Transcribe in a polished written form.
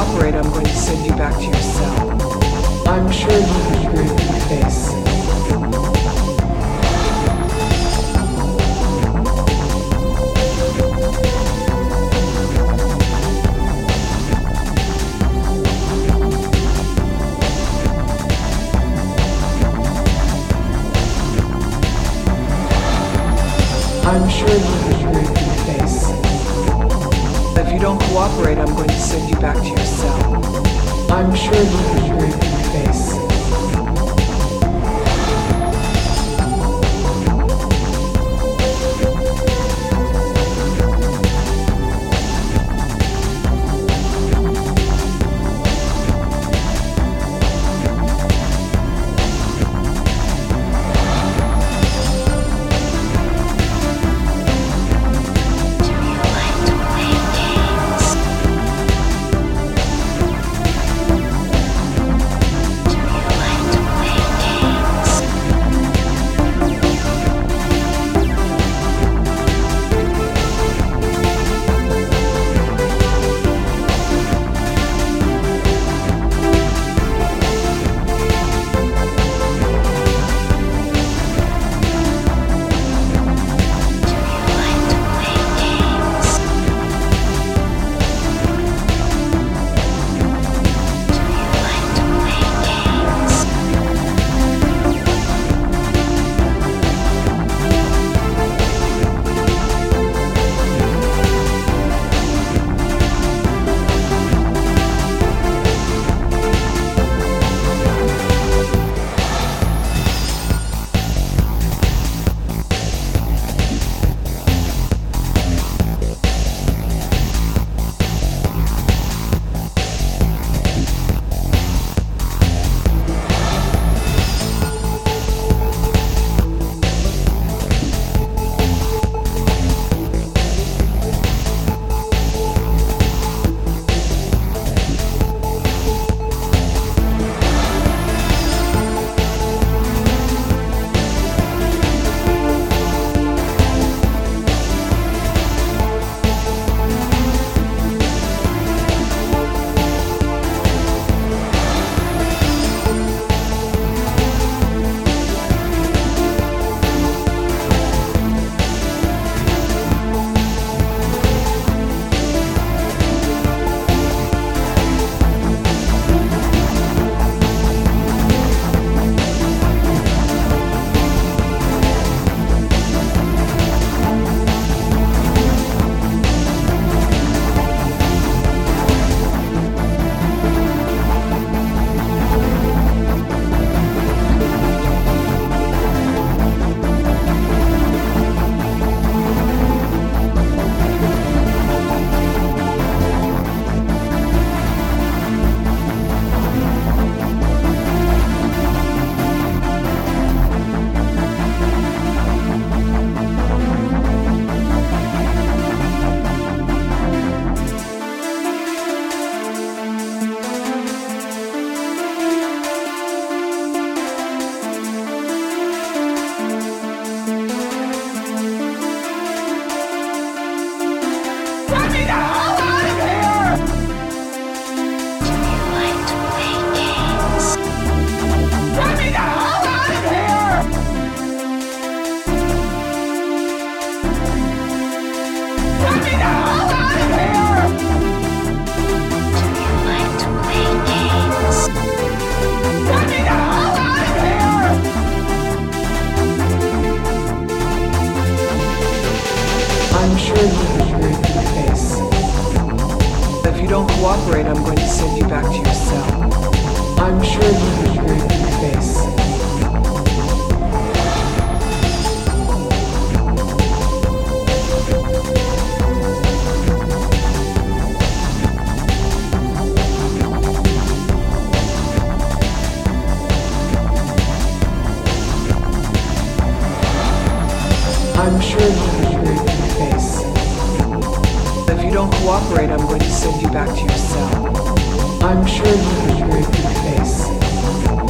cooperate, I'm going to send you back to your cell. I'm sure you have a very pretty face. I'm sure you have a very pretty face. If you don't cooperate, I'm going to send you back to your cell. I'm sure you have a very pretty face. cooperate, I'm going to send you back to your cell. I'm sure you have a very pretty face. I'm sure you have a very pretty face. If you don't cooperate, I'm going to send you back to your cell. I'm sure you have a very pretty face.